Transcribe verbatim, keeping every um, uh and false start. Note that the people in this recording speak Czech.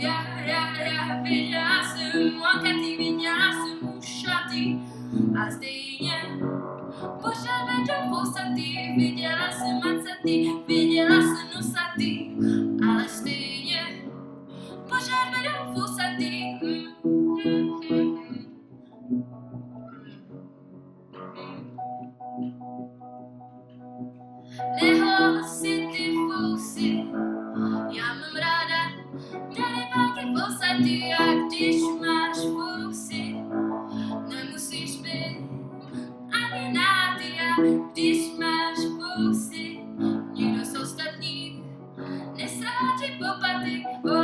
já, já, já, viděla jsem mokatý, viděla jsem ušatý a stejně pořád vedou vousatý, viděla jsem macatý, viděla jsem nosatý, ale stejně pořád vedou vousatý. Nehlasy ty fousy, já mám ráda darebáky vousatý, a když máš fousy, nemusíš být ani nádý, a když máš fousy, nikdo z ostatních nesahá ti po paty.